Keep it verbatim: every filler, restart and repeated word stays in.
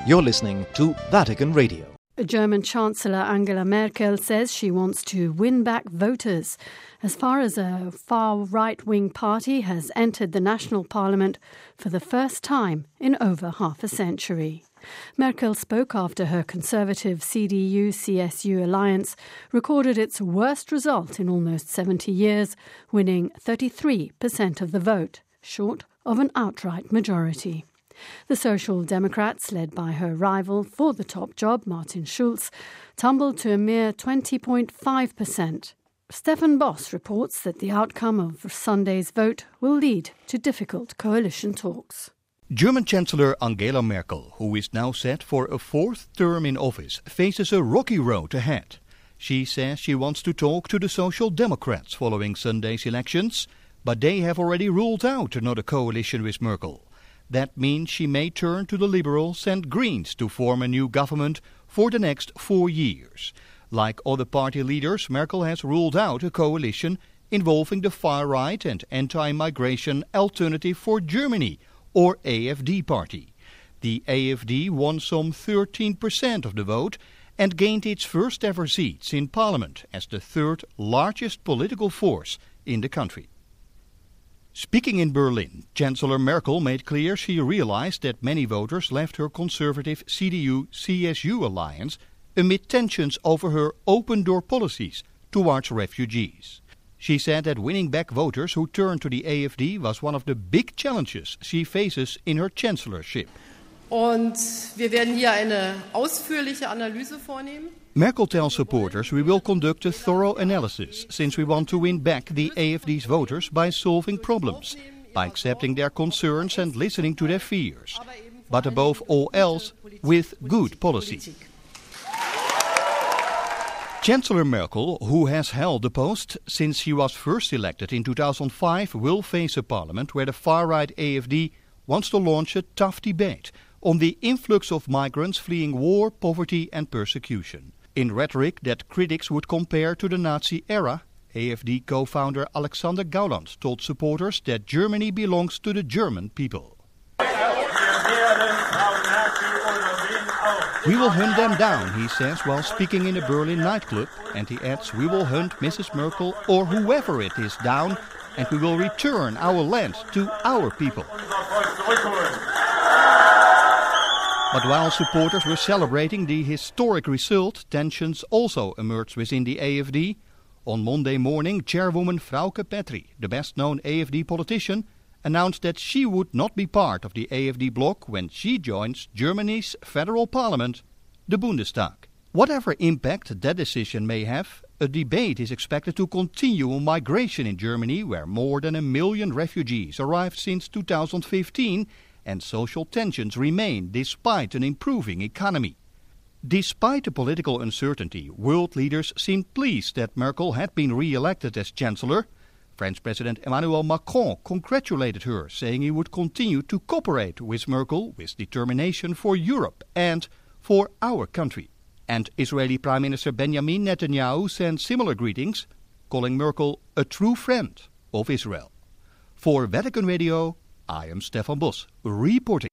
You're listening to Vatican Radio. German Chancellor Angela Merkel says she wants to win back voters. As far as a far right-wing party has entered the national parliament for the first time in over half a century. Merkel spoke after her conservative C D U C S U alliance recorded its worst result in almost seventy years, winning thirty-three percent of the vote, short of an outright majority. The Social Democrats, led by her rival for the top job, Martin Schulz, tumbled to a mere twenty point five percent. Stefan Boss reports that the outcome of Sunday's vote will lead to difficult coalition talks. German Chancellor Angela Merkel, who is now set for a fourth term in office, faces a rocky road ahead. She says she wants to talk to the Social Democrats following Sunday's elections, but they have already ruled out another coalition with Merkel. That means she may turn to the Liberals and Greens to form a new government for the next four years. Like other party leaders, Merkel has ruled out a coalition involving the far-right and anti-migration Alternative for Germany, or A F D party. The A F D won some thirteen percent of the vote and gained its first ever seats in parliament as the third largest political force in the country. Speaking in Berlin, Chancellor Merkel made clear she realized that many voters left her conservative C D U C S U alliance amid tensions over her open-door policies towards refugees. She said that winning back voters who turned to the A F D was one of the big challenges she faces in her chancellorship. Und wir werden hier eine ausführliche Analyse vornehmen. Merkel tells supporters we will conduct a thorough analysis since we want to win back the A F D's voters by solving problems, by accepting their concerns and listening to their fears, but above all else, with good policy. Chancellor Merkel, who has held the post since she was first elected in two thousand five, will face a parliament where the far-right A F D wants to launch a tough debate on the influx of migrants fleeing war, poverty and persecution. In rhetoric that critics would compare to the Nazi era, A F D co-founder Alexander Gauland told supporters that Germany belongs to the German people. We will hunt them down, he says while speaking in a Berlin nightclub, and he adds, we will hunt Missus Merkel or whoever it is down, and we will return our land to our people. But while supporters were celebrating the historic result, tensions also emerged within the A F D. On Monday morning, chairwoman Frauke Petry, the best-known A F D politician, announced that she would not be part of the A F D bloc when she joins Germany's federal parliament, the Bundestag. Whatever impact that decision may have, a debate is expected to continue on migration in Germany, where more than a million refugees arrived since two thousand fifteen, and social tensions remain despite an improving economy. Despite the political uncertainty, world leaders seemed pleased that Merkel had been re-elected as Chancellor. French President Emmanuel Macron congratulated her, saying he would continue to cooperate with Merkel with determination for Europe and for our country. And Israeli Prime Minister Benjamin Netanyahu sent similar greetings, calling Merkel a true friend of Israel. For Vatican Radio, I am Stefan Bos, reporting.